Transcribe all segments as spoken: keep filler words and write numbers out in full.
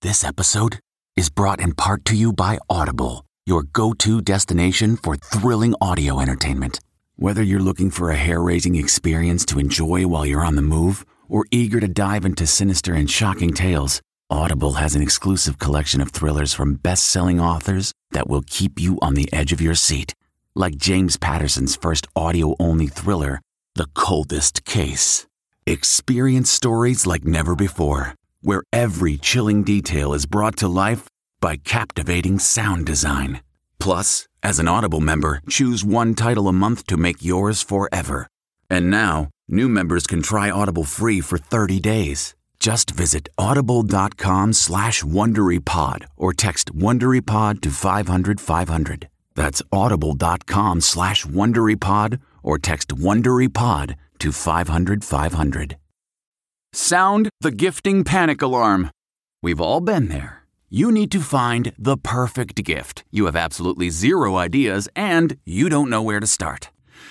This episode is brought in part to you by Audible, your go-to destination for thrilling audio entertainment. Whether you're looking for a hair-raising experience to enjoy while you're on the move or eager to dive into sinister and shocking tales, Audible has an exclusive collection of thrillers from best-selling authors that will keep you on the edge of your seat. Like James Patterson's first audio-only thriller, The Coldest Case. Experience stories like never before, where every chilling detail is brought to life by captivating sound design. Plus, as an Audible member, choose one title a month to make yours forever. And now, new members can try Audible free for thirty days. Just visit audible.com slash WonderyPod or text WonderyPod to five hundred five hundred. That's audible.com slash WonderyPod or text WonderyPod to five hundred five hundred. Sound the gifting panic alarm. We've all been there. You need to find the perfect gift. You have absolutely zero ideas and you don't know where to start.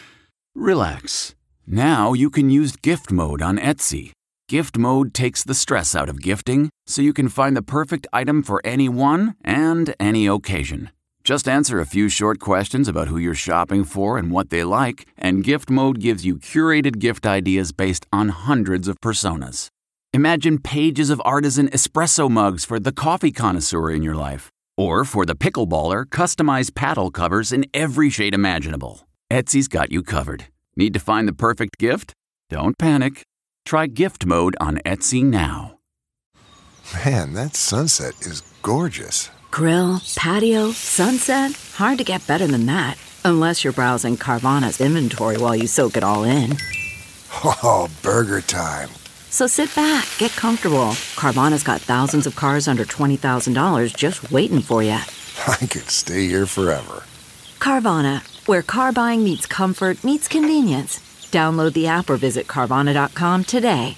Relax. Now you can use gift mode on Etsy. Gift mode takes the stress out of gifting so you can find the perfect item for anyone and any occasion. Just answer a few short questions about who you're shopping for and what they like, and Gift Mode gives you curated gift ideas based on hundreds of personas. Imagine pages of artisan espresso mugs for the coffee connoisseur in your life. Or for the pickleballer, customized paddle covers in every shade imaginable. Etsy's got you covered. Need to find the perfect gift? Don't panic. Try Gift Mode on Etsy now. Man, that sunset is gorgeous. Grill, patio, sunset. Hard to get better than that. Unless you're browsing Carvana's inventory while you soak it all in. Oh, burger time. So sit back, get comfortable. Carvana's got thousands of cars under twenty thousand dollars just waiting for you. I could stay here forever. Carvana, where car buying meets comfort meets convenience. Download the app or visit Carvana dot com today.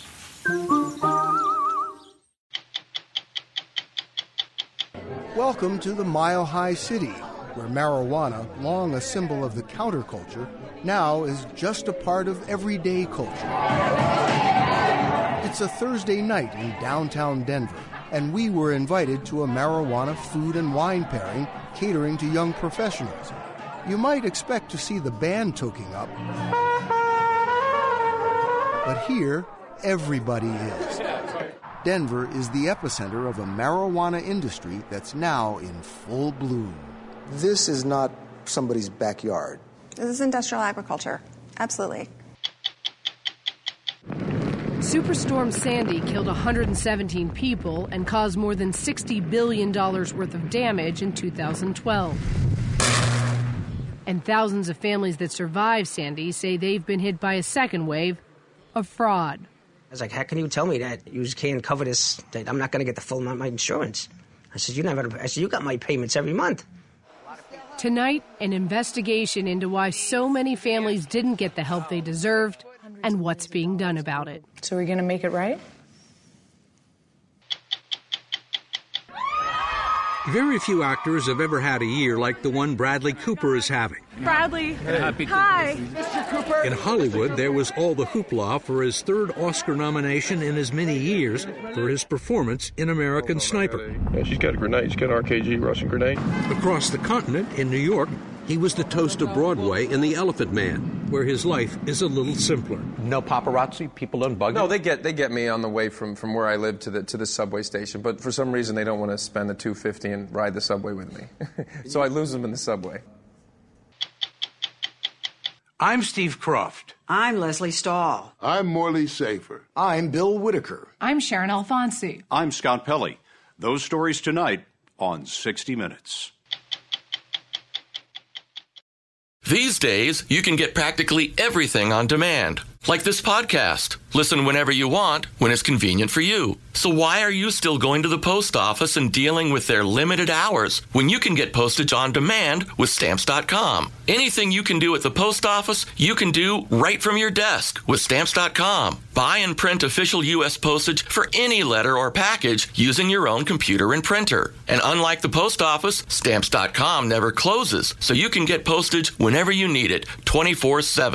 Welcome to the Mile High City, where marijuana, long a symbol of the counterculture, now is just a part of everyday culture. It's a Thursday night in downtown Denver, and we were invited to a marijuana food and wine pairing catering to young professionals. You might expect to see the band toking up, but here, everybody is. Denver is the epicenter of a marijuana industry that's now in full bloom. This is not somebody's backyard. This is industrial agriculture. Absolutely. Superstorm Sandy killed one hundred seventeen people and caused more than sixty billion dollars worth of damage in two thousand twelve. And thousands of families that survived Sandy say they've been hit by a second wave of fraud. I was like, how can you tell me that you just can't cover this, that I'm not going to get the full amount of my insurance? I said, you never, I said, you got my payments every month. Tonight, an investigation into why so many families didn't get the help they deserved and what's being done about it. So we're going to make it right? Very few actors have ever had a year like the one Bradley Cooper is having. Bradley, hi. Mister Cooper. In Hollywood, there was all the hoopla for his third Oscar nomination in as many years for his performance in American Sniper. Yeah, she's got a grenade. She's got an R K G Russian grenade. Across the continent, in New York, he was the toast of Broadway in The Elephant Man, where his life is a little simpler. No paparazzi? People don't bug you? No, they get they get me on the way from, from where I live to the to the subway station, but for some reason they don't want to spend the two hundred fifty dollars and ride the subway with me. So I lose them in the subway. I'm Steve Croft. I'm Leslie Stahl. I'm Morley Safer. I'm Bill Whitaker. I'm Sharon Alfonsi. I'm Scott Pelley. Those stories tonight on sixty minutes. These days, you can get practically everything on demand, like this podcast. Listen whenever you want, when it's convenient for you. So why are you still going to the post office and dealing with their limited hours when you can get postage on demand with Stamps dot com? Anything you can do at the post office, you can do right from your desk with Stamps dot com. Buy and print official U S postage for any letter or package using your own computer and printer. And unlike the post office, Stamps dot com never closes, so you can get postage whenever you need it, twenty-four seven.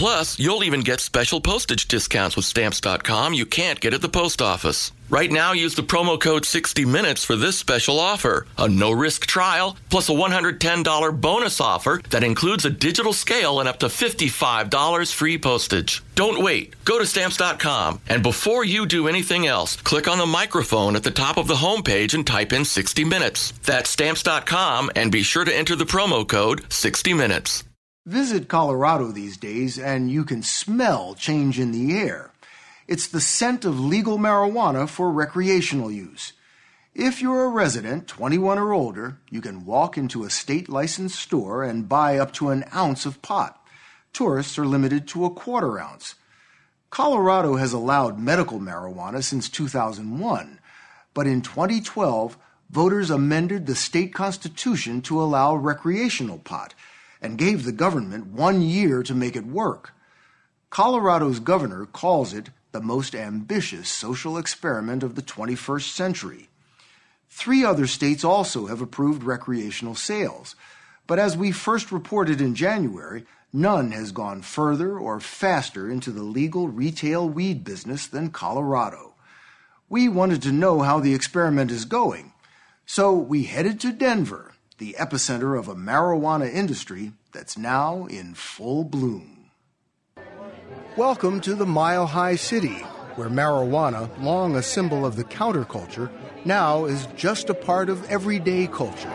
Plus, you'll even get special postage discounts with Stamps dot com you can't get at the post office. Right now, use the promo code sixty minutes for this special offer. A no-risk trial, plus a one hundred ten dollars bonus offer that includes a digital scale and up to fifty-five dollars free postage. Don't wait. Go to Stamps dot com, and before you do anything else, click on the microphone at the top of the homepage and type in sixty minutes. That's Stamps dot com, and be sure to enter the promo code sixty minutes. Visit Colorado these days, and you can smell change in the air. It's the scent of legal marijuana for recreational use. If you're a resident, twenty-one or older, you can walk into a state-licensed store and buy up to an ounce of pot. Tourists are limited to a quarter ounce. Colorado has allowed medical marijuana since two thousand one, but in twenty twelve, voters amended the state constitution to allow recreational pot and gave the government one year to make it work. Colorado's governor calls it the most ambitious social experiment of the twenty-first century. Three other states also have approved recreational sales, but as we first reported in January, none has gone further or faster into the legal retail weed business than Colorado. We wanted to know how the experiment is going, so we headed to Denver, the epicenter of a marijuana industry that's now in full bloom. Welcome to the Mile High City, where marijuana, long a symbol of the counterculture, now is just a part of everyday culture.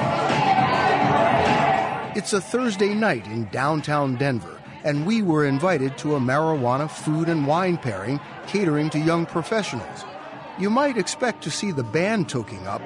It's a Thursday night in downtown Denver, and we were invited to a marijuana food and wine pairing catering to young professionals. You might expect to see the band toking up,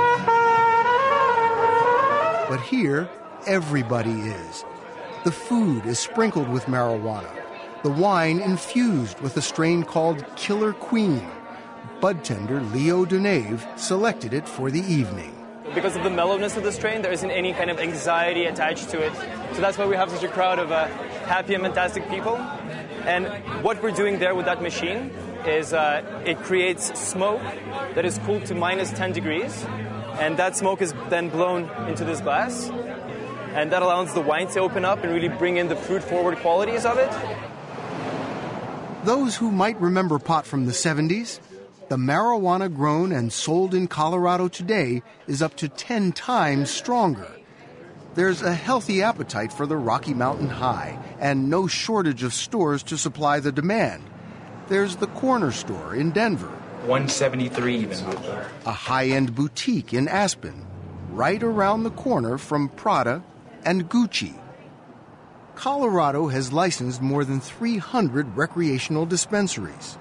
but here, everybody is. The food is sprinkled with marijuana. The wine infused with a strain called Killer Queen. Bud tender Leo Denave selected it for the evening. Because of the mellowness of the strain, there isn't any kind of anxiety attached to it. So that's why we have such a crowd of uh, happy and fantastic people. And what we're doing there with that machine is uh, it creates smoke that is cooled to minus ten degrees. And that smoke is then blown into this glass. And that allows the wine to open up and really bring in the fruit-forward qualities of it. Those who might remember pot from the seventies, the marijuana grown and sold in Colorado today is up to ten times stronger. There's a healthy appetite for the Rocky Mountain High and no shortage of stores to supply the demand. There's the Corner Store in Denver. one seventy-three even. A high-end boutique in Aspen, right around the corner from Prada and Gucci. Colorado has licensed more than three hundred recreational dispensaries,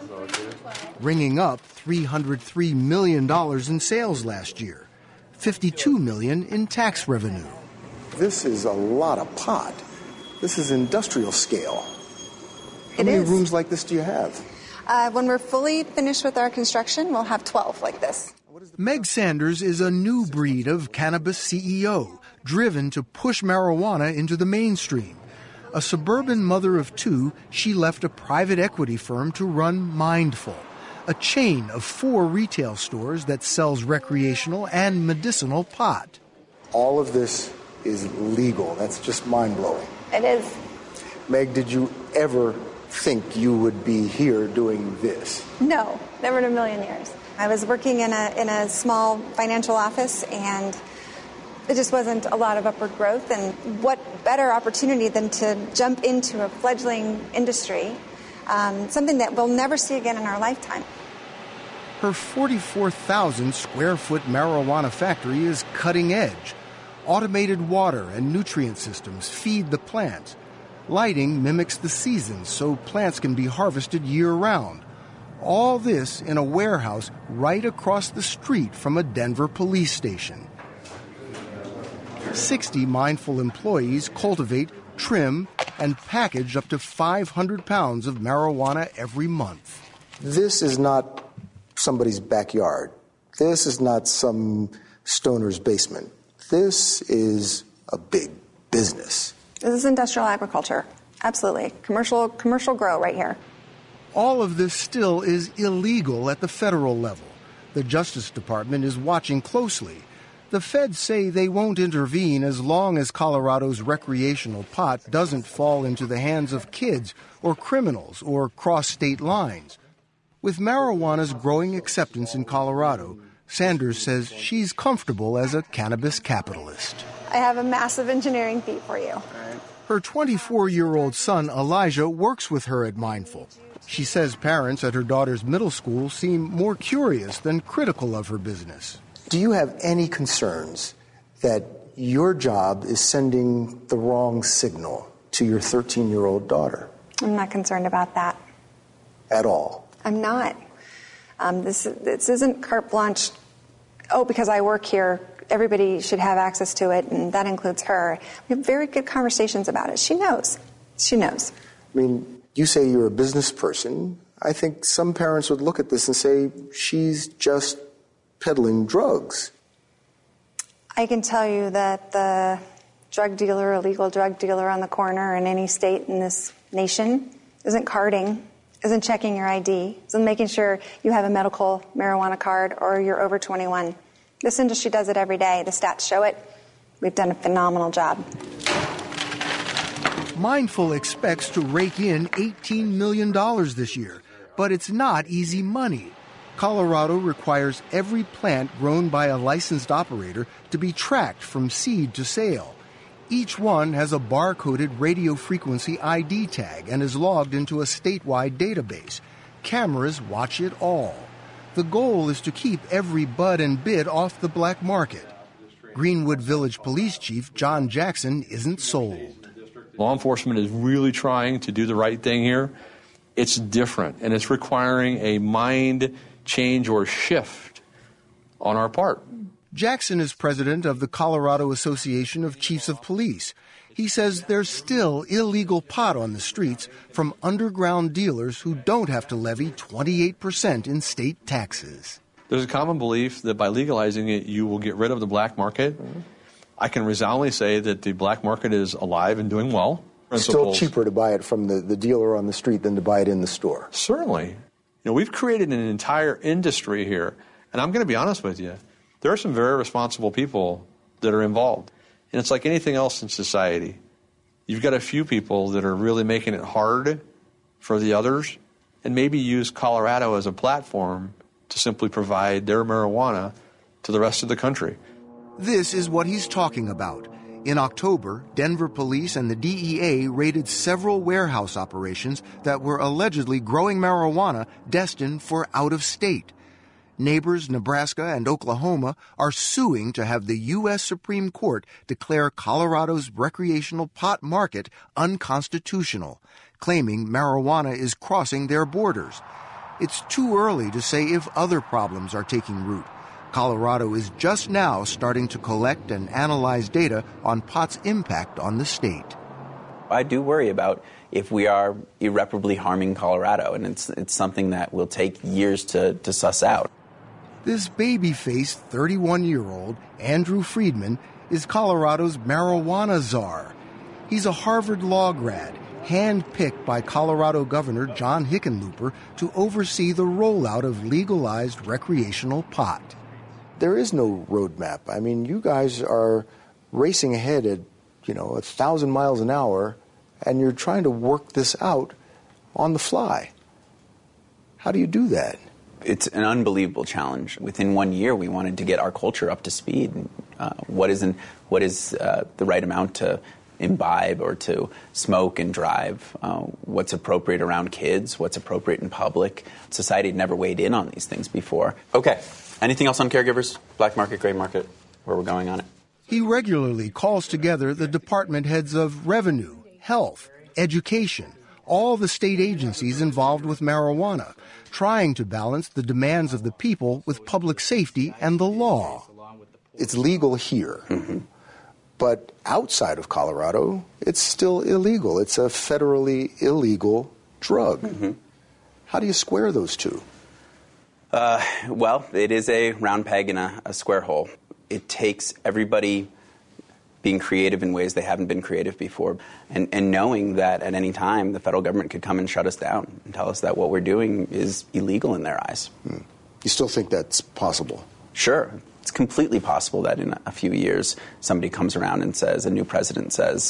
ringing up three hundred three million dollars in sales last year, fifty-two million dollars in tax revenue. This is a lot of pot. This is industrial scale. How It many is. rooms like this do you have? Uh, when we're fully finished with our construction, we'll have twelve like this. Meg Sanders is a new breed of cannabis C E O, driven to push marijuana into the mainstream. A suburban mother of two, she left a private equity firm to run Mindful, a chain of four retail stores that sells recreational and medicinal pot. All of this is legal. That's just mind-blowing. It is. Meg, did you ever think you would be here doing this? No, never in a million years. I was working in a in a small financial office, and it just wasn't a lot of upward growth. And what better opportunity than to jump into a fledgling industry, um, something that we'll never see again in our lifetime. Her forty-four thousand square foot marijuana factory is cutting edge. Automated water and nutrient systems feed the plants. Lighting mimics the seasons so plants can be harvested year-round. All this in a warehouse right across the street from a Denver police station. sixty Mindful employees cultivate, trim, and package up to five hundred pounds of marijuana every month. This is not somebody's backyard. This is not some stoner's basement. This is a big business. This is industrial agriculture. Absolutely. Commercial commercial grow right here. All of this still is illegal at the federal level. The Justice Department is watching closely. The feds say they won't intervene as long as Colorado's recreational pot doesn't fall into the hands of kids or criminals or cross state lines. With marijuana's growing acceptance in Colorado, Sanders says she's comfortable as a cannabis capitalist. I have a massive engineering feat for you. Her twenty-four-year-old son, Elijah, works with her at Mindful. She says parents at her daughter's middle school seem more curious than critical of her business. Do you have any concerns that your job is sending the wrong signal to your thirteen-year-old daughter? I'm not concerned about that. At all? I'm not. Um, this, this isn't carte blanche, oh, because I work here, everybody should have access to it, and that includes her. We have very good conversations about it. She knows. She knows. I mean, you say you're a business person. I think some parents would look at this and say, she's just peddling drugs. I can tell you that the drug dealer, illegal drug dealer on the corner in any state in this nation isn't carding, isn't checking your I D, isn't making sure you have a medical marijuana card or you're over twenty-one. This industry does it every day. The stats show it. We've done a phenomenal job. Mindful expects to rake in eighteen million dollars this year, but it's not easy money. Colorado requires every plant grown by a licensed operator to be tracked from seed to sale. Each one has a bar-coded radio frequency I D tag and is logged into a statewide database. Cameras watch it all. The goal is to keep every bud and bit off the black market. Greenwood Village Police Chief John Jackson isn't sold. Law enforcement is really trying to do the right thing here. It's different, and it's requiring a mind change or shift on our part. Jackson is president of the Colorado Association of Chiefs of Police. He says there's still illegal pot on the streets from underground dealers who don't have to levy twenty-eight percent in state taxes. There's a common belief that by legalizing it, you will get rid of the black market. Mm-hmm. I can resoundingly say that the black market is alive and doing well. It's still cheaper to buy it from the, the dealer on the street than to buy it in the store. Certainly. You know, we've created an entire industry here, and I'm going to be honest with you. There are some very responsible people that are involved. And it's like anything else in society. You've got a few people that are really making it hard for the others and maybe use Colorado as a platform to simply provide their marijuana to the rest of the country. This is what he's talking about. In October, Denver police and the D E A raided several warehouse operations that were allegedly growing marijuana destined for out-of-state. Neighbors Nebraska and Oklahoma are suing to have the U S Supreme Court declare Colorado's recreational pot market unconstitutional, claiming marijuana is crossing their borders. It's too early to say if other problems are taking root. Colorado is just now starting to collect and analyze data on pot's impact on the state. I do worry about if we are irreparably harming Colorado, and it's it's something that will take years to, to suss out. This baby-faced thirty-one-year-old, Andrew Friedman, is Colorado's marijuana czar. He's a Harvard law grad, hand-picked by Colorado Governor John Hickenlooper to oversee the rollout of legalized recreational pot. There is no roadmap. I mean, you guys are racing ahead at, you know, a thousand miles an hour, and you're trying to work this out on the fly. How do you do that? It's an unbelievable challenge. Within one year, we wanted to get our culture up to speed. Uh, what is, in, what is uh, the right amount to imbibe or to smoke and drive? Uh, what's appropriate around kids? What's appropriate in public? Society had never weighed in on these things before. Okay. Anything else on caregivers? Black market, gray market? Where we're going on it? He regularly calls together the department heads of revenue, health, education, all the state agencies involved with marijuana, trying to balance the demands of the people with public safety and the law. It's legal here, mm-hmm. but outside of Colorado, it's still illegal. It's a federally illegal drug. Mm-hmm. How do you square those two? Uh, well, it is a round peg in a, a square hole. It takes everybody being creative in ways they haven't been creative before, and, and knowing that at any time the federal government could come and shut us down and tell us that what we're doing is illegal in their eyes. Hmm. You still think that's possible? Sure. It's completely possible that in a few years somebody comes around and says, a new president says,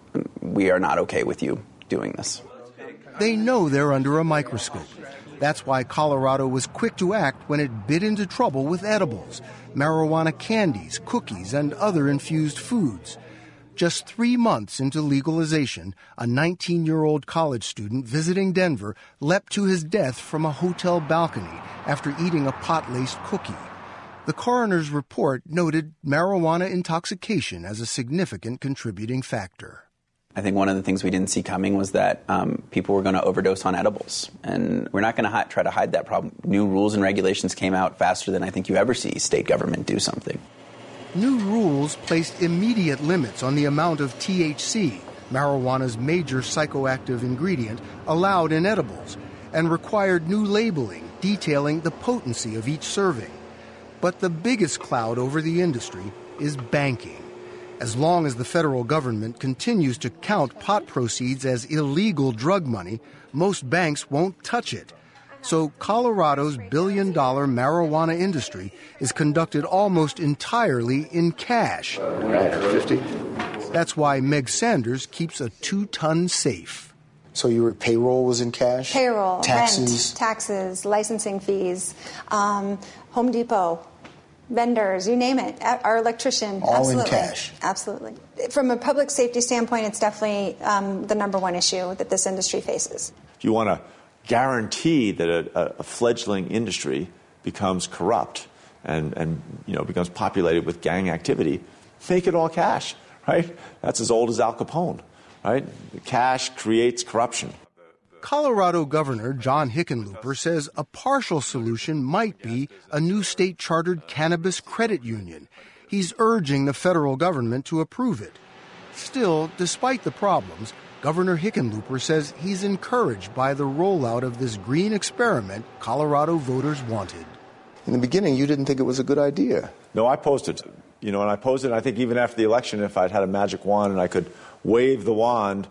we are not okay with you doing this. They know they're under a microscope. That's why Colorado was quick to act when it bit into trouble with edibles, marijuana candies, cookies, and other infused foods. Just three months into legalization, a nineteen-year-old college student visiting Denver leapt to his death from a hotel balcony after eating a pot-laced cookie. The coroner's report noted marijuana intoxication as a significant contributing factor. I think one of the things we didn't see coming was that um, people were going to overdose on edibles. And we're not going to hi- try to hide that problem. New rules and regulations came out faster than I think you ever see state government do something. New rules placed immediate limits on the amount of T H C, marijuana's major psychoactive ingredient, allowed in edibles, and required new labeling detailing the potency of each serving. But the biggest cloud over the industry is banking. As long as the federal government continues to count pot proceeds as illegal drug money, most banks won't touch it. So Colorado's billion-dollar marijuana industry is conducted almost entirely in cash. fifty That's why Meg Sanders keeps a two-ton safe. So your payroll was in cash? Payroll, taxes, rent, taxes, licensing fees, um, Home Depot, vendors, you name it, our electrician. All absolutely. in cash. Absolutely. From a public safety standpoint, it's definitely um, the number one issue that this industry faces. If you want to guarantee that a, a fledgling industry becomes corrupt and, and you know becomes populated with gang activity, make it all cash, right? That's as old as Al Capone, right? Cash creates corruption. Colorado Governor John Hickenlooper says a partial solution might be a new state-chartered cannabis credit union. He's urging the federal government to approve it. Still, despite the problems, Governor Hickenlooper says he's encouraged by the rollout of this green experiment Colorado voters wanted. In the beginning, you didn't think it was a good idea. No, I opposed it. You know, and I opposed it, and I think even after the election, if I'd had a magic wand and I could wave the wand,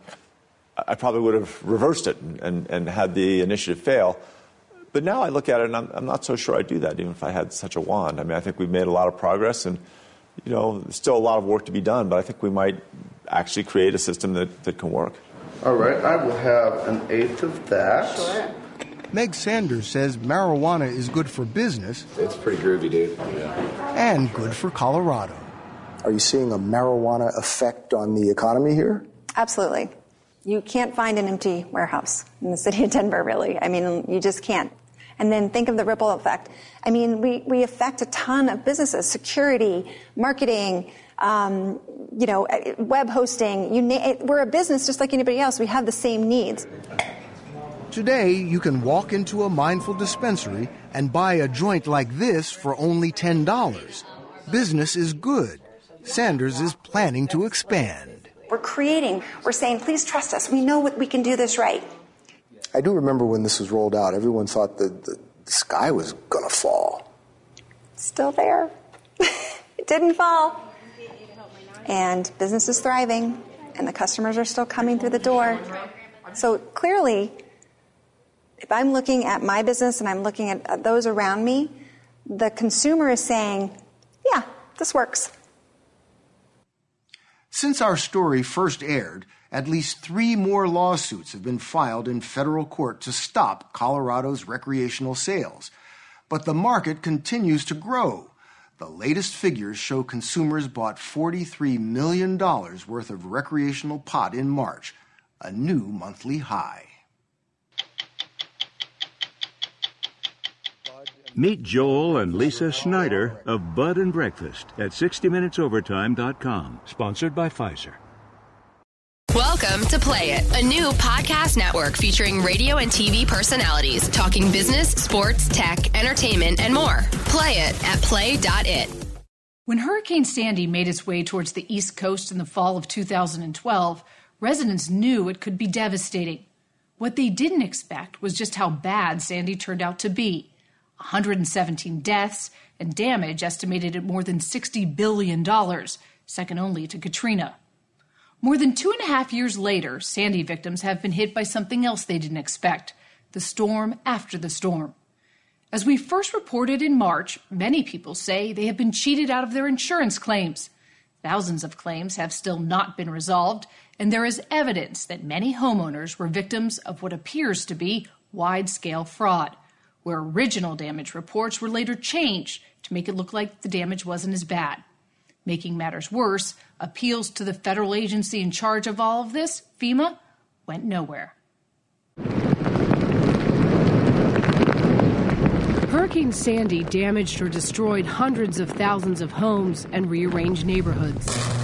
I probably would have reversed it and, and, and had the initiative fail. But now I look at it, and I'm, I'm not so sure I'd do that, even if I had such a wand. I mean, I think we've made a lot of progress, and, you know, there's still a lot of work to be done, but I think we might actually create a system that, that can work. All right, I will have an eighth of that. Sure. Meg Sanders says marijuana is good for business. It's pretty groovy, dude. Yeah. And good for Colorado. Are you seeing a marijuana effect on the economy here? Absolutely. You can't find an empty warehouse in the city of Denver, really. I mean, you just can't. And then think of the ripple effect. I mean, we, we affect a ton of businesses, security, marketing, um, you know, web hosting. You na- we're a business just like anybody else. We have the same needs. Today, you can walk into a Mindful dispensary and buy a joint like this for only ten dollars. Business is good. Sanders is planning to expand. We're creating, we're saying, please trust us. We know what we can do this right. I do remember when this was rolled out, everyone thought that the, the sky was going to fall. Still there. It didn't fall. And business is thriving, and the customers are still coming through the door. So clearly, if I'm looking at my business and I'm looking at, at those around me, the consumer is saying, yeah, this works. Since our story first aired, at least three more lawsuits have been filed in federal court to stop Colorado's recreational sales. But the market continues to grow. The latest figures show consumers bought forty-three million dollars worth of recreational pot in March, a new monthly high. Meet Joel and Lisa Schneider of Bud and Breakfast at sixty minutes overtime dot com. Sponsored by Pfizer. Welcome to Play It, a new podcast network featuring radio and T V personalities talking business, sports, tech, entertainment, and more. Play it at play dot it. When Hurricane Sandy made its way towards the East Coast in the fall of two thousand twelve, residents knew it could be devastating. What they didn't expect was just how bad Sandy turned out to be. one hundred seventeen deaths and damage estimated at more than sixty billion dollars, second only to Katrina. More than two and a half years later, Sandy victims have been hit by something else they didn't expect, the storm after the storm. As we first reported in March, many people say they have been cheated out of their insurance claims. Thousands of claims have still not been resolved, and there is evidence that many homeowners were victims of what appears to be wide-scale fraud, where original damage reports were later changed to make it look like the damage wasn't as bad. Making matters worse, appeals to the federal agency in charge of all of this, FEMA, went nowhere. Hurricane Sandy damaged or destroyed hundreds of thousands of homes and rearranged neighborhoods.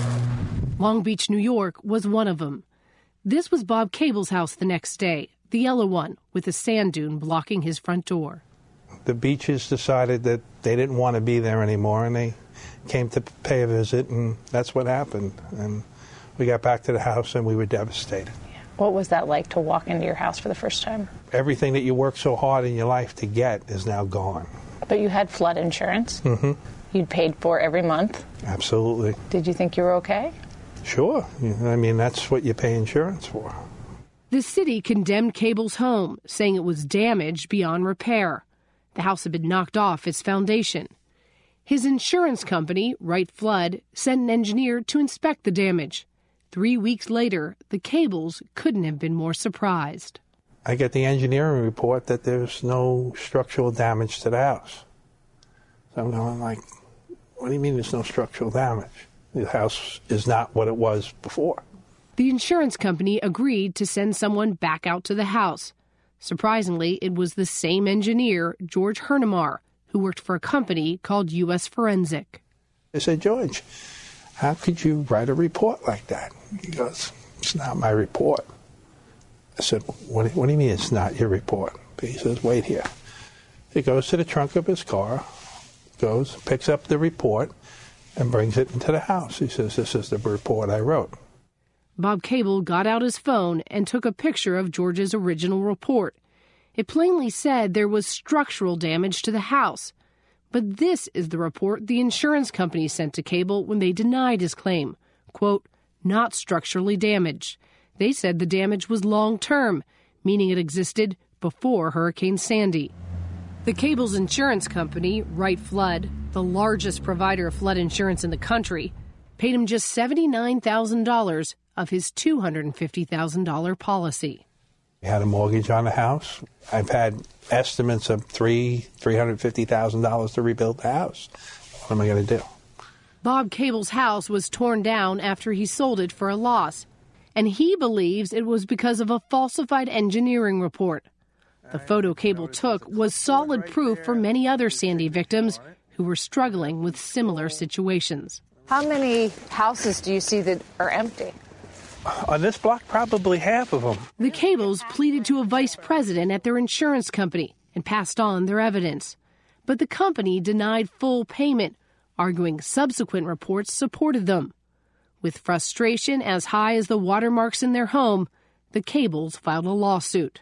Long Beach, New York was one of them. This was Bob Cable's house the next day, the yellow one, with a sand dune blocking his front door. The beaches decided that they didn't want to be there anymore, and they came to pay a visit, and that's what happened. And we got back to the house, and we were devastated. What was that like to walk into your house for the first time? Everything that you worked so hard in your life to get is now gone. But you had flood insurance. Mm-hmm. You'd paid for every month. Absolutely. Did you think you were okay? Sure. I mean, that's what you pay insurance for. The city condemned Cable's home, saying it was damaged beyond repair. The house had been knocked off its foundation. His insurance company, Wright Flood, sent an engineer to inspect the damage. Three weeks later, the Cables couldn't have been more surprised. I get the engineering report that there's no structural damage to the house. So I'm going like, what do you mean there's no structural damage? The house is not what it was before. The insurance company agreed to send someone back out to the house. Surprisingly, it was the same engineer, George Hernemar, who worked for a company called U S Forensic. I said, George, how could you write a report like that? He goes, it's not my report. I said, what, what do you mean it's not your report? He says, wait here. He goes to the trunk of his car, goes, picks up the report, and brings it into the house. He says, this is the report I wrote. Bob Cable got out his phone and took a picture of George's original report. It plainly said there was structural damage to the house. But this is the report the insurance company sent to Cable when they denied his claim. Quote, not structurally damaged. They said the damage was long-term, meaning it existed before Hurricane Sandy. The Cable's insurance company, Wright Flood, the largest provider of flood insurance in the country, paid him just seventy-nine thousand dollars of his two hundred fifty thousand dollars policy. We had a mortgage on the house. I've had estimates of three, three hundred fifty thousand dollars to rebuild the house. What am I going to do? Bob Cable's house was torn down after he sold it for a loss, and he believes it was because of a falsified engineering report. The photo Cable took was solid proof for many other Sandy victims who were struggling with similar situations. How many houses do you see that are empty? On this block, probably half of them. The Cables pleaded to a vice president at their insurance company and passed on their evidence. But the company denied full payment, arguing subsequent reports supported them. With frustration as high as the watermarks in their home, the Cables filed a lawsuit.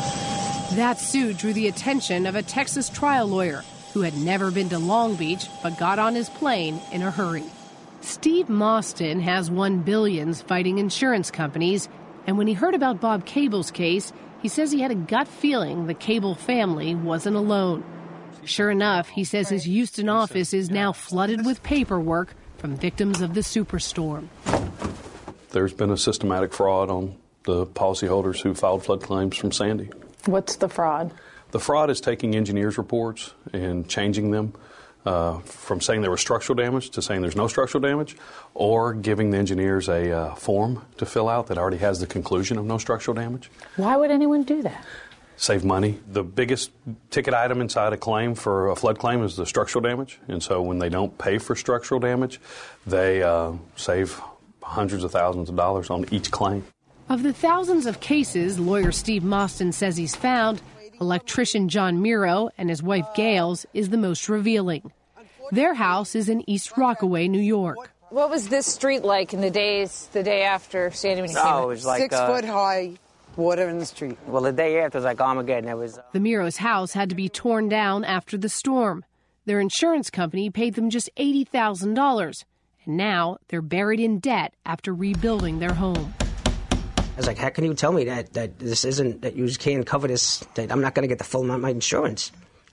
That suit drew the attention of a Texas trial lawyer who had never been to Long Beach but got on his plane in a hurry. Steve Mostyn has won billions fighting insurance companies, and when he heard about Bob Cable's case, he says he had a gut feeling the Cable family wasn't alone. Sure enough, he says his Houston office is now flooded with paperwork from victims of the superstorm. There's been a systematic fraud on the policyholders who filed flood claims from Sandy. What's the fraud? The fraud is taking engineers' reports and changing them uh, from saying there was structural damage to saying there's no structural damage, or giving the engineers a uh, form to fill out that already has the conclusion of no structural damage. Why would anyone do that? Save money. The biggest ticket item inside a claim for a flood claim is the structural damage. And so when they don't pay for structural damage, they uh, save hundreds of thousands of dollars on each claim. Of the thousands of cases lawyer Steve Mostyn says he's found, electrician John Miro and his wife Gales is the most revealing. Their house is in East Rockaway, New York. What was this street like in the days, the day after Sandy when he oh, came it was like, Six uh, foot high water in the street. Well, the day after was like Armageddon. It was. Uh, the Miro's house had to be torn down after the storm. Their insurance company paid them just eighty thousand dollars. And now they're buried in debt after rebuilding their home. I was like, how can you tell me that, that this isn't, that you can't cover this, that I'm not going to get the full amount of my insurance?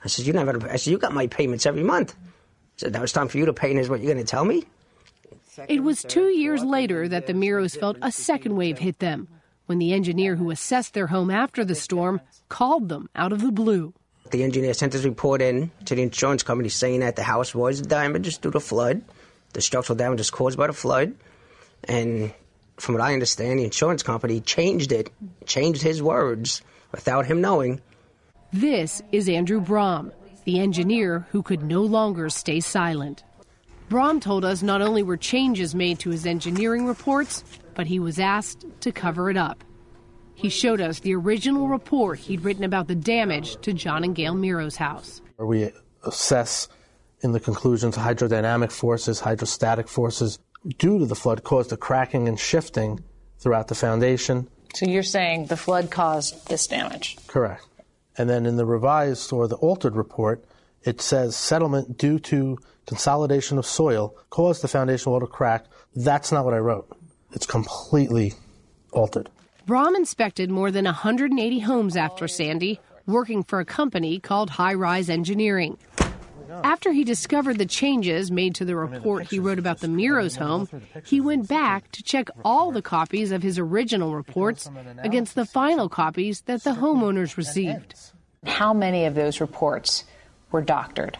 I said, you never, I said, you got my payments every month. I said, now it's time for you to pay, and is what you're going to tell me? It was two years later that the Miros felt a second wave hit them, when the engineer who assessed their home after the storm called them out of the blue. The engineer sent his report in to the insurance company saying that the house was damaged due to flood. The structural damage is caused by the flood. And from what I understand, the insurance company changed it, changed his words without him knowing. This is Andrew Brom, the engineer who could no longer stay silent. Brom told us not only were changes made to his engineering reports, but he was asked to cover it up. He showed us the original report he'd written about the damage to John and Gail Miro's house. We assess in the conclusions hydrodynamic forces, hydrostatic forces due to the flood caused the cracking and shifting throughout the foundation. So you're saying the flood caused this damage? Correct. And then in the revised or the altered report, it says settlement due to consolidation of soil caused the foundation wall to crack. That's not what I wrote. It's completely altered. Brom inspected more than one hundred eighty homes after Sandy, working for a company called High Rise Engineering. After he discovered the changes made to the report he wrote about the Miros home, he went back to check all the copies of his original reports against the final copies that the homeowners received. How many of those reports were doctored?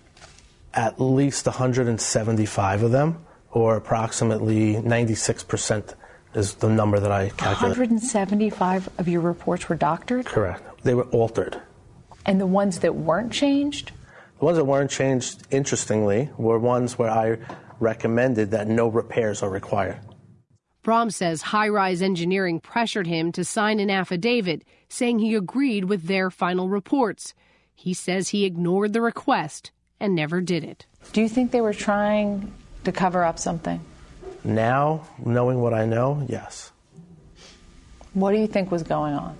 At least one hundred seventy-five of them, or approximately ninety-six percent is the number that I calculated. one hundred seventy-five of your reports were doctored? Correct. They were altered. And the ones that weren't changed? The ones that weren't changed, interestingly, were ones where I recommended that no repairs are required. Brom says High Rise Engineering pressured him to sign an affidavit saying he agreed with their final reports. He says he ignored the request and never did it. Do you think they were trying to cover up something? Now, knowing what I know, yes. What do you think was going on?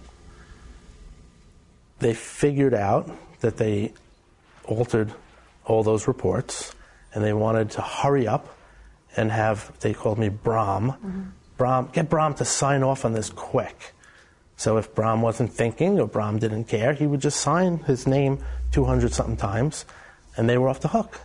They figured out that they altered all those reports, and they wanted to hurry up and have, they called me Brom, mm-hmm. Brom, get Brom to sign off on this quick. So if Brom wasn't thinking or Brom didn't care, he would just sign his name two hundred something times, and they were off the hook.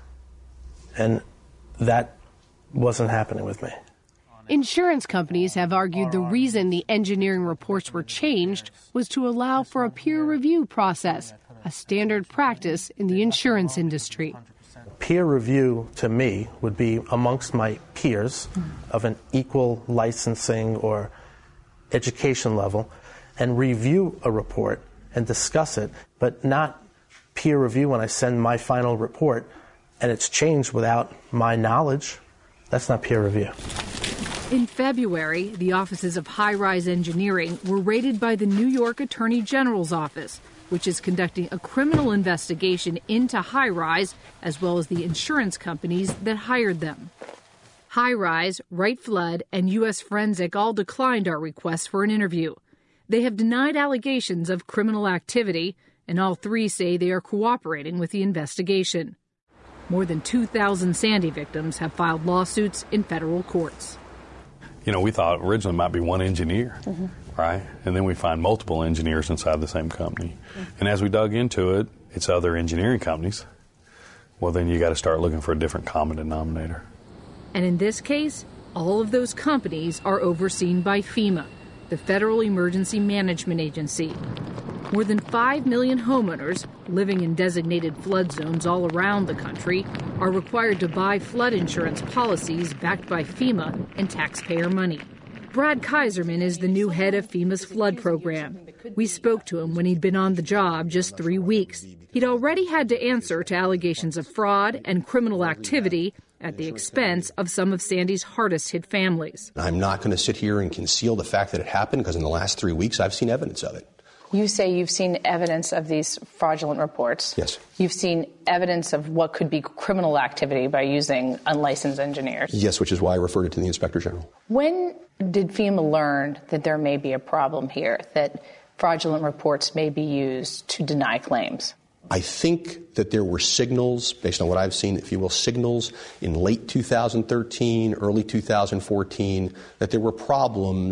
And that wasn't happening with me. Insurance companies have argued the reason the engineering reports were changed was to allow for a peer review process, a standard practice in the insurance industry. Peer review, to me, would be amongst my peers of an equal licensing or education level, and review a report and discuss it, but not peer review when I send my final report and it's changed without my knowledge. That's not peer review. In February, the offices of High Rise Engineering were raided by the New York Attorney General's office, which is conducting a criminal investigation into High Rise, as well as the insurance companies that hired them. High Rise, Wright Flood, and U S Forensic all declined our request for an interview. They have denied allegations of criminal activity, and all three say they are cooperating with the investigation. More than two thousand Sandy victims have filed lawsuits in federal courts. You know, we thought originally it might be one engineer, mm-hmm. right? And then we find multiple engineers inside the same company. Mm-hmm. And as we dug into it, it's other engineering companies. Well, then you got to start looking for a different common denominator. And in this case, all of those companies are overseen by FEMA, the Federal Emergency Management Agency. More than five million homeowners living in designated flood zones all around the country are required to buy flood insurance policies backed by FEMA and taxpayer money. Brad Kaiserman is the new head of FEMA's flood program. We spoke to him when he'd been on the job just three weeks. He'd already had to answer to allegations of fraud and criminal activity at the expense of some of Sandy's hardest hit families. I'm not going to sit here and conceal the fact that it happened, because in the last three weeks I've seen evidence of it. You say you've seen evidence of these fraudulent reports. Yes. You've seen evidence of what could be criminal activity by using unlicensed engineers. Yes, which is why I referred it to the Inspector General. When did FEMA learn that there may be a problem here, that fraudulent reports may be used to deny claims? I think that there were signals, based on what I've seen, if you will, signals in late two thousand thirteen, early two thousand fourteen, that there were problems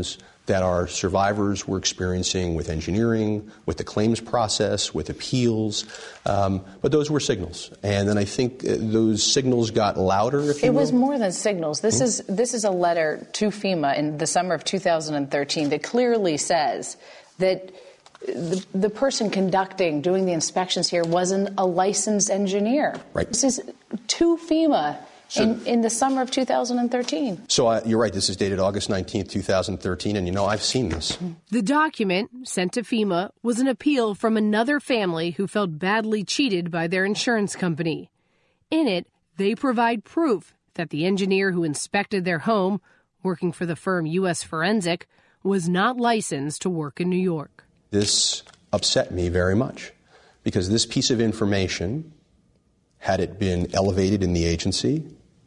that our survivors were experiencing with engineering, with the claims process, with appeals. Um, but those were signals. And then I think uh, those signals got louder, if you It will. was more than signals. This Mm-hmm. is this is a letter to FEMA in the summer of two thousand thirteen that clearly says that the, the person conducting, doing the inspections here wasn't a licensed engineer. Right. This is to FEMA. So, in, in the summer of two thousand thirteen. So uh, you're right. This is dated August nineteenth, two thousand thirteen. And, you know, I've seen this. The document, sent to FEMA, was an appeal from another family who felt badly cheated by their insurance company. In it, they provide proof that the engineer who inspected their home, working for the firm U S Forensic, was not licensed to work in New York. This upset me very much because this piece of information, had it been elevated in the agency,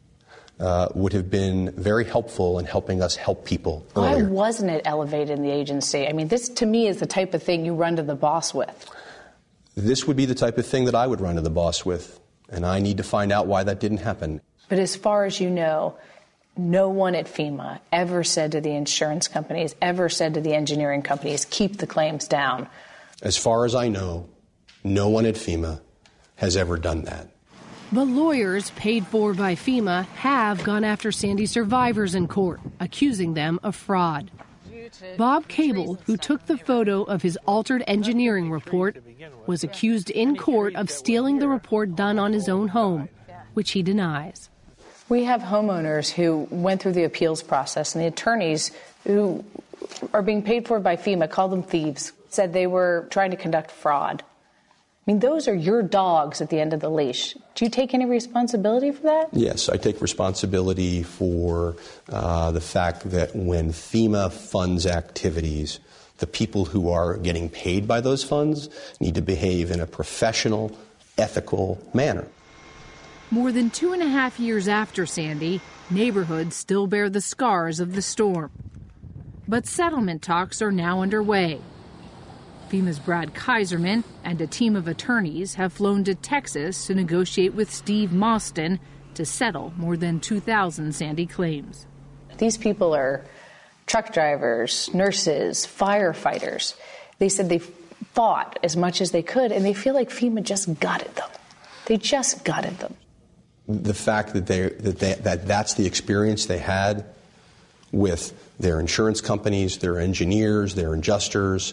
uh, would have been very helpful in helping us help people earlier. Why wasn't it elevated in the agency? I mean, this to me is the type of thing you run to the boss with. This would be the type of thing that I would run to the boss with, and I need to find out why that didn't happen. But as far as you know, no one at FEMA ever said to the insurance companies, ever said to the engineering companies, keep the claims down. As far as I know, no one at FEMA has ever done that. But lawyers paid for by FEMA have gone after Sandy survivors in court, accusing them of fraud. Bob Cable, who took the photo of his altered engineering report, was accused in court of stealing the report done on his own home, which he denies. We have homeowners who went through the appeals process, and the attorneys who are being paid for by FEMA, called them thieves, said they were trying to conduct fraud. I mean, those are your dogs at the end of the leash. Do you take any responsibility for that? Yes, I take responsibility for uh, the fact that when FEMA funds activities, the people who are getting paid by those funds need to behave in a professional, ethical manner. More than two and a half years after Sandy, neighborhoods still bear the scars of the storm. But settlement talks are now underway. FEMA's Brad Kaiserman and a team of attorneys have flown to Texas to negotiate with Steve Mostyn to settle more than two thousand Sandy claims. These people are truck drivers, nurses, firefighters. They said they fought as much as they could, and they feel like FEMA just gutted them. They just gutted them. The fact that, they, that, they, that that's the experience they had with their insurance companies, their engineers, their adjusters,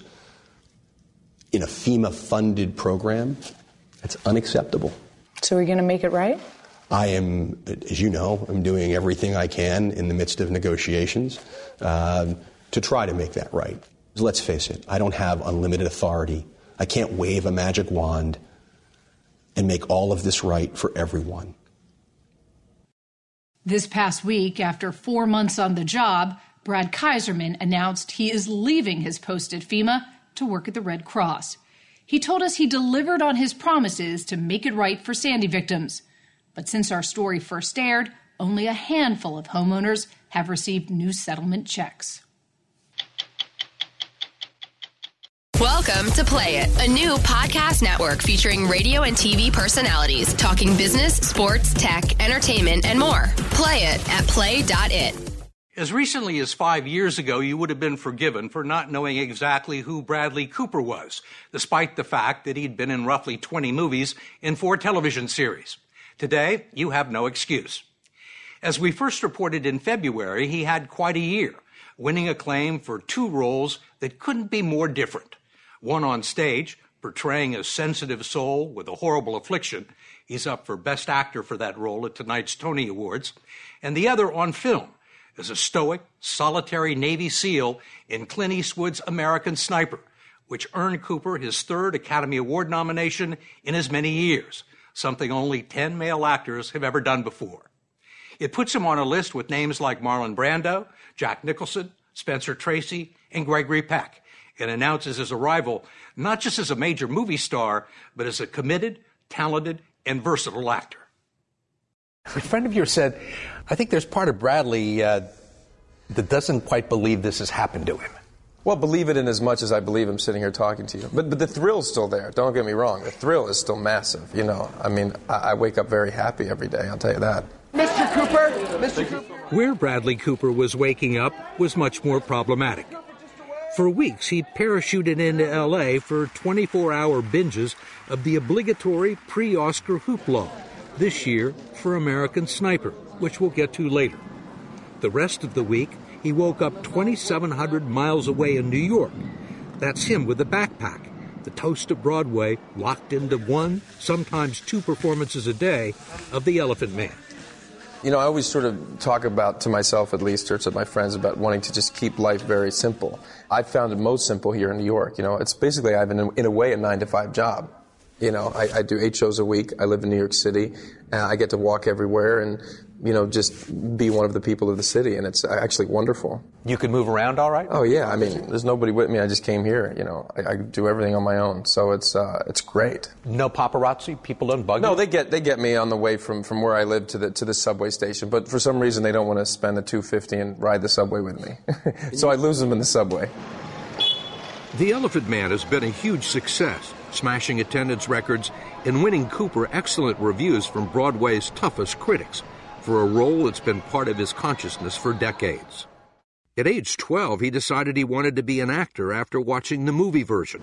in a FEMA-funded program, that's unacceptable. So we're going to make it right? I am, as you know, I'm doing everything I can in the midst of negotiations uh, to try to make that right. Let's face it, I don't have unlimited authority. I can't wave a magic wand and make all of this right for everyone. This past week, after four months on the job, Brad Kaiserman announced he is leaving his post at FEMA to work at the Red Cross. He told us he delivered on his promises to make it right for Sandy victims. But since our story first aired, only a handful of homeowners have received new settlement checks. Welcome to Play It, a new podcast network featuring radio and T V personalities talking business, sports, tech, entertainment, and more. Play it at play dot it. As recently as five years ago, you would have been forgiven for not knowing exactly who Bradley Cooper was, despite the fact that he'd been in roughly twenty movies and four television series. Today, you have no excuse. As we first reported in February, he had quite a year, winning acclaim for two roles that couldn't be more different. One on stage, portraying a sensitive soul with a horrible affliction. He's up for Best Actor for that role at tonight's Tony Awards. And the other on film, as a stoic, solitary Navy SEAL in Clint Eastwood's American Sniper, which earned Cooper his third Academy Award nomination in as many years, something only ten male actors have ever done before. It puts him on a list with names like Marlon Brando, Jack Nicholson, Spencer Tracy, and Gregory Peck, and announces his arrival not just as a major movie star, but as a committed, talented, and versatile actor. A friend of yours said, I think there's part of Bradley uh, that doesn't quite believe this has happened to him. Well, believe it in as much as I believe him sitting here talking to you. But but the thrill's still there. Don't get me wrong. The thrill is still massive. You know, I mean, I, I wake up very happy every day, I'll tell you that. Mister Cooper! Mister Cooper! Where Bradley Cooper was waking up was much more problematic. For weeks, he parachuted into L A for twenty-four hour binges of the obligatory pre-Oscar hoopla, this year for American Sniper, which we'll get to later. The rest of the week, he woke up twenty-seven hundred miles away in New York. That's him with a backpack, the toast of Broadway, locked into one, sometimes two performances a day of The Elephant Man. You know, I always sort of talk about, to myself at least, or to my friends, about wanting to just keep life very simple. I found it most simple here in New York. You know, it's basically, I have, in a, in a way, a nine to five job. You know, I, I do eight shows a week. I live in New York City. And I get to walk everywhere and, you know, just be one of the people of the city. And it's actually wonderful. You can move around all right? Oh, yeah. I mean, there's nobody with me. I just came here. You know, I, I do everything on my own. So it's uh, it's great. No paparazzi? People don't bug you? No, they get they get me on the way from, from where I live to the to the subway station. But for some reason, they don't want to spend the two hundred fifty dollars and ride the subway with me. So I lose them in the subway. The Elephant Man has been a huge success, smashing attendance records and winning Cooper excellent reviews from Broadway's toughest critics for a role that's been part of his consciousness for decades. At age twelve, he decided he wanted to be an actor after watching the movie version.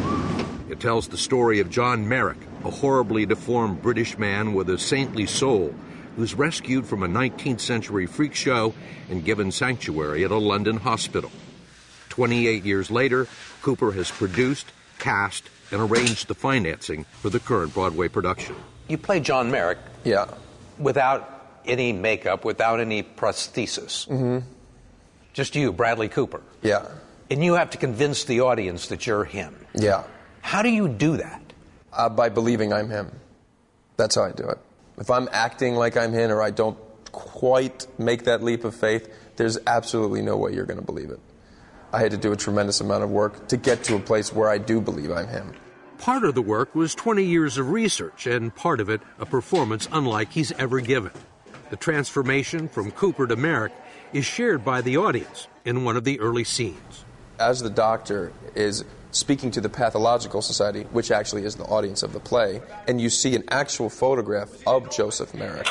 It tells the story of John Merrick, a horribly deformed British man with a saintly soul who's rescued from a nineteenth century freak show and given sanctuary at a London hospital. twenty-eight years later, Cooper has produced, cast, and arranged the financing for the current Broadway production. You play John Merrick. Yeah. Without any makeup, without any prosthesis. Mm-hmm. Just you, Bradley Cooper. Yeah. And you have to convince the audience that you're him. Yeah. How do you do that? Uh, by believing I'm him. That's how I do it. If I'm acting like I'm him or I don't quite make that leap of faith, there's absolutely no way you're going to believe it. I had to do a tremendous amount of work to get to a place where I do believe I'm him. Part of the work was twenty years of research, and part of it a performance unlike he's ever given. The transformation from Cooper to Merrick is shared by the audience in one of the early scenes. As the doctor is speaking to the Pathological Society, which actually is the audience of the play, and you see an actual photograph of Joseph Merrick,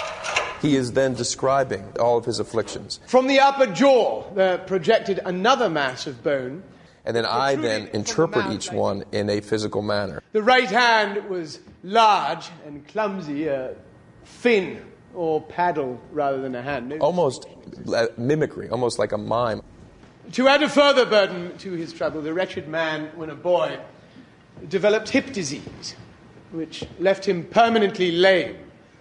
he is then describing all of his afflictions. From the upper jaw, there projected another mass of bone. And then I then interpret each one in a physical manner. The right hand was large and clumsy, uh, fin or paddle rather than a hand. No. Almost uh, mimicry, almost like a mime. To add a further burden to his trouble, the wretched man, when a boy, developed hip disease, which left him permanently lame,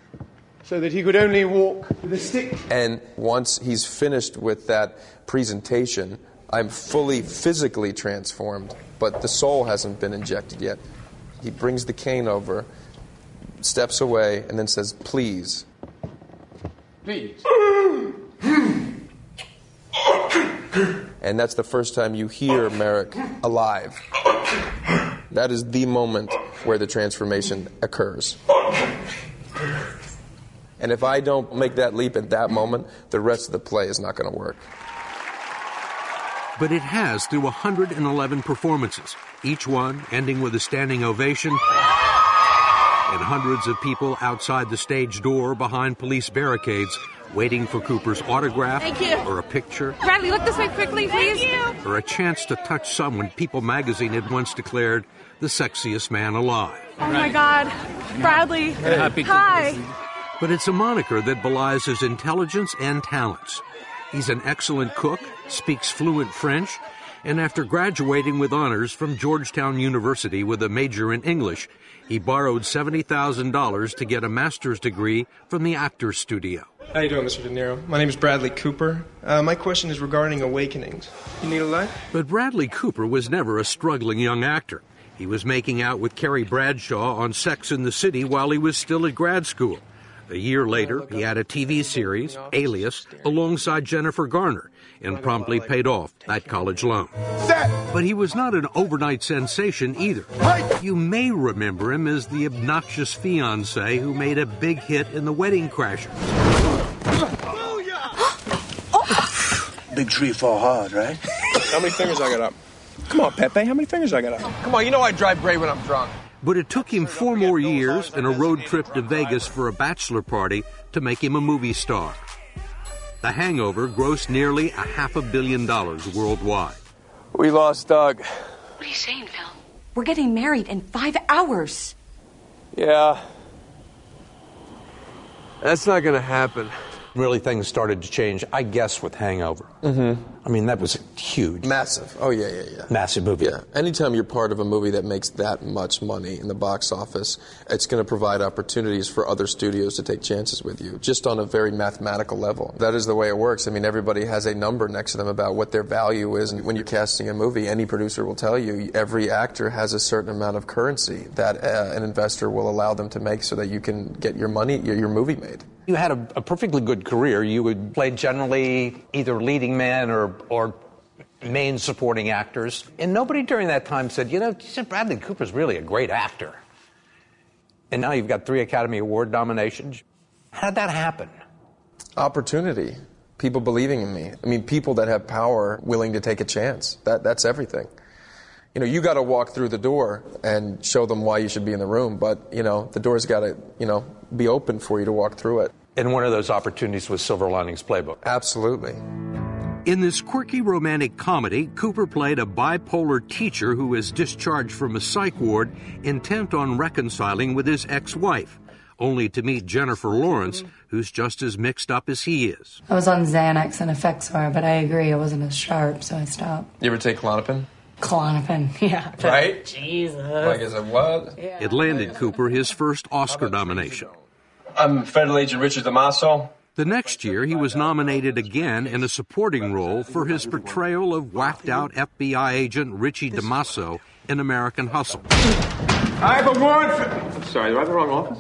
so that he could only walk with a stick. And once he's finished with that presentation, I'm fully physically transformed, but the soul hasn't been injected yet. He brings the cane over, steps away, and then says, please. Please. And that's the first time you hear Merrick alive. That is the moment where the transformation occurs. And if I don't make that leap at that moment, the rest of the play is not going to work. But it has through one hundred eleven performances, each one ending with a standing ovation and hundreds of people outside the stage door behind police barricades waiting for Cooper's autograph or a picture. Bradley, look this way quickly, please. Thank you. Or a chance to touch someone People magazine had once declared the sexiest man alive. Oh, my God. Bradley. Hey. Hi. But it's a moniker that belies his intelligence and talents. He's an excellent cook, speaks fluent French, and after graduating with honors from Georgetown University with a major in English, he borrowed seventy thousand dollars to get a master's degree from the Actors Studio. How you doing, Mister De Niro? My name is Bradley Cooper. Uh, my question is regarding Awakenings. You need a light? But Bradley Cooper was never a struggling young actor. He was making out with Carrie Bradshaw on Sex and the City while he was still at grad school. A year later, he had a T V series, Alias, alongside Jennifer Garner, and promptly paid off that college loan. But he was not an overnight sensation either. You may remember him as the obnoxious fiancé who made a big hit in The Wedding Crashers. Big tree fall hard, right? How many fingers I got up? Come on, Pepe, how many fingers I got up? Come on, you know I drive great when I'm drunk. But it took him four more years and a road trip to Vegas for a bachelor party to make him a movie star. The Hangover grossed nearly a half a billion dollars worldwide. We lost Doug. What are you saying, Phil? We're getting married in five hours. Yeah. That's not going to happen. Really, things started to change, I guess, with Hangover. Mm-hmm. I mean, that was huge. Massive. Oh, yeah, yeah, yeah. Massive movie. Yeah. Anytime you're part of a movie that makes that much money in the box office, it's going to provide opportunities for other studios to take chances with you, just on a very mathematical level. That is the way it works. I mean, everybody has a number next to them about what their value is. And when you're casting a movie, any producer will tell you every actor has a certain amount of currency that uh, an investor will allow them to make so that you can get your money, your, your movie made. You had a, a perfectly good career. You would play generally either leading men or, or main supporting actors. And nobody during that time said, you know, Bradley Cooper's really a great actor. And now you've got three Academy Award nominations. How did that happen? Opportunity. People believing in me. I mean, people that have power willing to take a chance. That, that's everything. You know, you got to walk through the door and show them why you should be in the room. But, you know, the door's got to, you know, be open for you to walk through it. And one of those opportunities was Silver Linings Playbook. Absolutely. In this quirky romantic comedy, Cooper played a bipolar teacher who is discharged from a psych ward, intent on reconciling with his ex-wife, only to meet Jennifer Lawrence, who's just as mixed up as he is. I was on Xanax and Effexor, but I agree I wasn't as sharp, so I stopped. You ever take Klonopin? Klonopin, yeah. Right? Jesus. Like, is it what? Yeah. It landed Cooper his first Oscar nomination. I'm Federal Agent Richard Damaso. The next year, he was nominated again in a supporting role for his portrayal of whacked-out F B I agent Richie Damaso in American Hustle. I have a warrant for... I'm sorry, do I have the wrong office?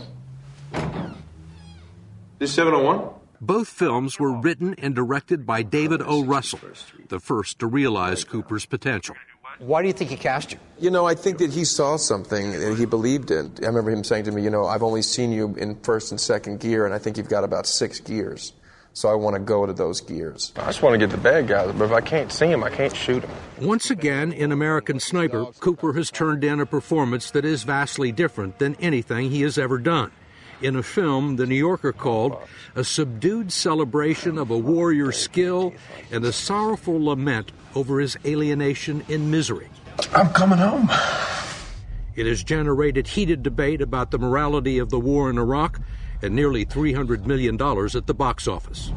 This seven oh one? Both films were written and directed by David O. Russell, the first to realize Cooper's potential. Why do you think he cast you? You know, I think that he saw something that he believed in. I remember him saying to me, you know, I've only seen you in first and second gear, and I think you've got about six gears. So I want to go to those gears. I just want to get the bad guys, but if I can't see him, I can't shoot him. Once again, in American Sniper, Cooper has turned in a performance that is vastly different than anything he has ever done. In a film the New Yorker called a subdued celebration of a warrior's skill and a sorrowful lament over his alienation and misery. I'm coming home. It has generated heated debate about the morality of the war in Iraq and nearly three hundred million dollars at the box office.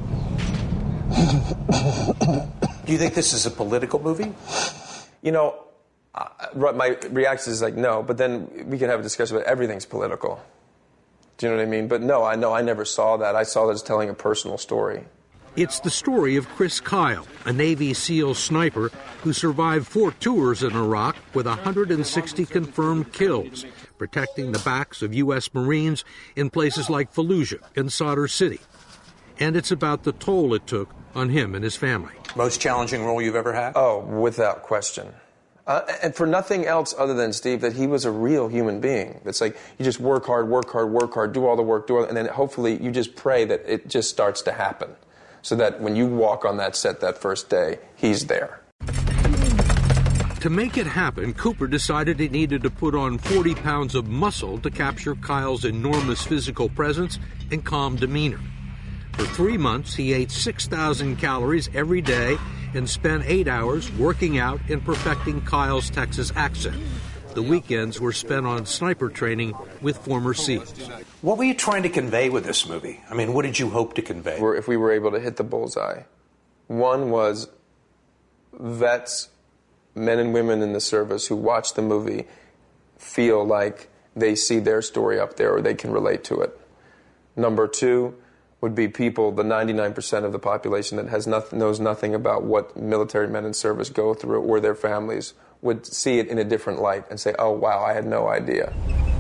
Do you think this is a political movie? You know, uh, my reaction is like, no, but then we can have a discussion about everything's political. Do you know what I mean? But no, I know I never saw that. I saw that as telling a personal story. It's the story of Chris Kyle, a Navy SEAL sniper who survived four tours in Iraq with one hundred sixty confirmed kills, protecting the backs of U S Marines in places like Fallujah and Sadr City. And it's about the toll it took on him and his family. Most challenging role you've ever had? Oh, without question. Uh, and for nothing else other than, Steve, that he was a real human being. It's like you just work hard, work hard, work hard, do all the work, do all, and then hopefully you just pray that it just starts to happen. So that when you walk on that set that first day, he's there. To make it happen, Cooper decided he needed to put on forty pounds of muscle to capture Kyle's enormous physical presence and calm demeanor. For three months, he ate six thousand calories every day and spent eight hours working out and perfecting Kyle's Texas accent. The weekends were spent on sniper training with former SEALs. What were you trying to convey with this movie? I mean, what did you hope to convey? If we were able to hit the bullseye. One was vets, men and women in the service who watch the movie feel like they see their story up there or they can relate to it. Number two would be people, the ninety-nine percent of the population that has nothing, knows nothing about what military men in service go through or their families, would see it in a different light and say, oh, wow, I had no idea.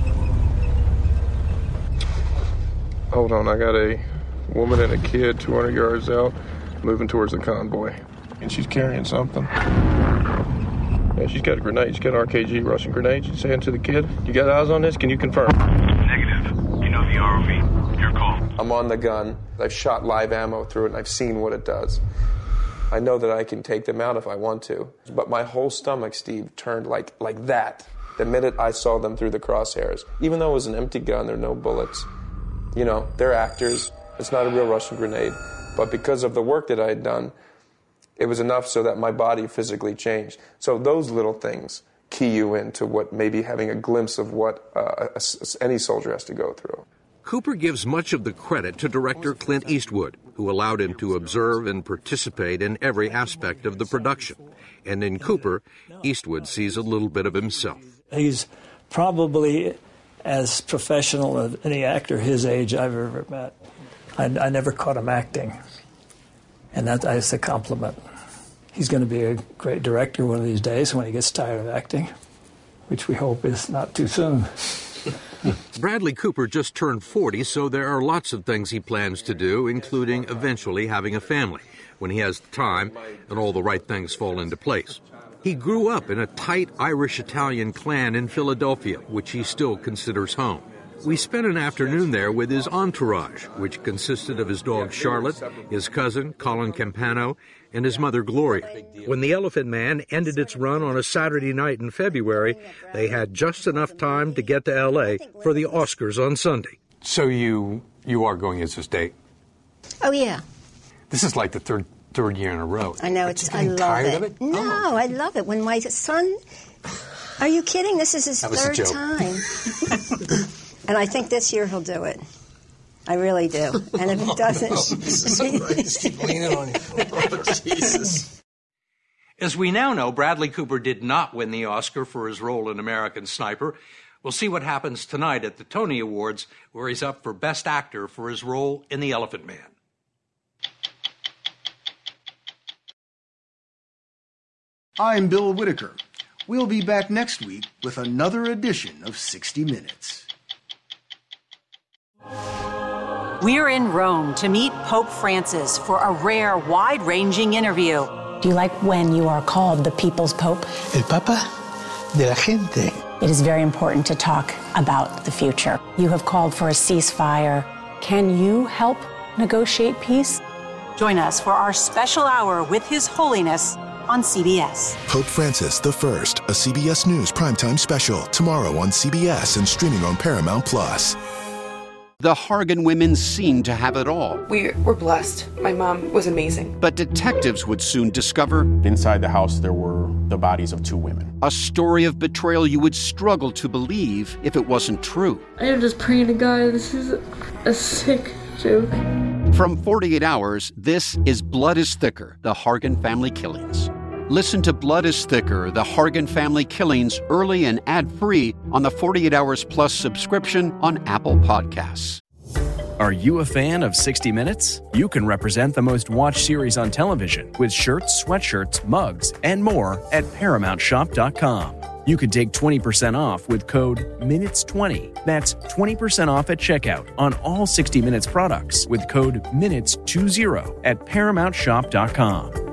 Hold on, I got a woman and a kid two hundred yards out moving towards the convoy. And she's carrying something. Yeah, she's got a grenade. She's got an R K G Russian grenade. She's saying to the kid, you got eyes on this? Can you confirm? Negative. You know the R O V. Your call. I'm on the gun. I've shot live ammo through it, and I've seen what it does. I know that I can take them out if I want to. But my whole stomach, Steve, turned like like that the minute I saw them through the crosshairs. Even though it was an empty gun, there are no bullets. You know, they're actors. It's not a real Russian grenade. But because of the work that I had done, It was enough so that my body physically changed. So those little things key you into what maybe having a glimpse of what uh, a, a, any soldier has to go through. Cooper gives much of the credit to director Clint Eastwood, who allowed him to observe and participate in every aspect of the production. And in Cooper, Eastwood sees a little bit of himself. He's probably as professional as any actor his age I've ever met. I, I never caught him acting, and that is a compliment. He's going to be a great director one of these days when he gets tired of acting, which we hope is not too soon. Bradley Cooper just turned forty, so there are lots of things he plans to do, including eventually having a family, when he has the time and all the right things fall into place. He grew up in a tight Irish-Italian clan in Philadelphia, which he still considers home. We spent an afternoon there with his entourage, which consisted of his dog Charlotte, his cousin Colin Campano, and his mother Gloria. When The Elephant Man ended its run on a Saturday night in February, they had just enough time to get to L A for the Oscars on Sunday. So you you are going as his date? Oh, yeah. This is like the third third year in a row. I know. It's. I love tired it. Of it. No, oh. I love it. When my son, are you kidding? This is his that was third a joke. time, and I think this year he'll do it. I really do. And if it doesn't, just keep leaning on you. Oh, Jesus. As we now know, Bradley Cooper did not win the Oscar for his role in American Sniper. We'll see what happens tonight at the Tony Awards, where he's up for Best Actor for his role in The Elephant Man. I'm Bill Whitaker. We'll be back next week with another edition of sixty minutes. We're in Rome to meet Pope Francis for a rare, wide-ranging interview. Do you like when you are called the People's Pope? El Papa de la Gente. It is very important to talk about the future. You have called for a ceasefire. Can you help negotiate peace? Join us for our special hour with His Holiness on C B S. Pope Francis the First, a C B S News primetime special, tomorrow on C B S and streaming on Paramount Plus. The Hargan women seemed to have it all. We were blessed. My mom was amazing. But detectives would soon discover... Inside the house, there were the bodies of two women. A story of betrayal you would struggle to believe if it wasn't true. I am just praying to God, this is a sick joke. From forty-eight hours, this is Blood is Thicker, the Hargan family killings. Listen to Blood is Thicker, the Hargan family killings early and ad-free on the forty-eight hours Plus subscription on Apple Podcasts. Are you a fan of sixty minutes? You can represent the most watched series on television with shirts, sweatshirts, mugs, and more at Paramount Shop dot com. You can take twenty percent off with code minutes twenty. That's twenty percent off at checkout on all sixty minutes products with code minutes twenty at Paramount Shop dot com.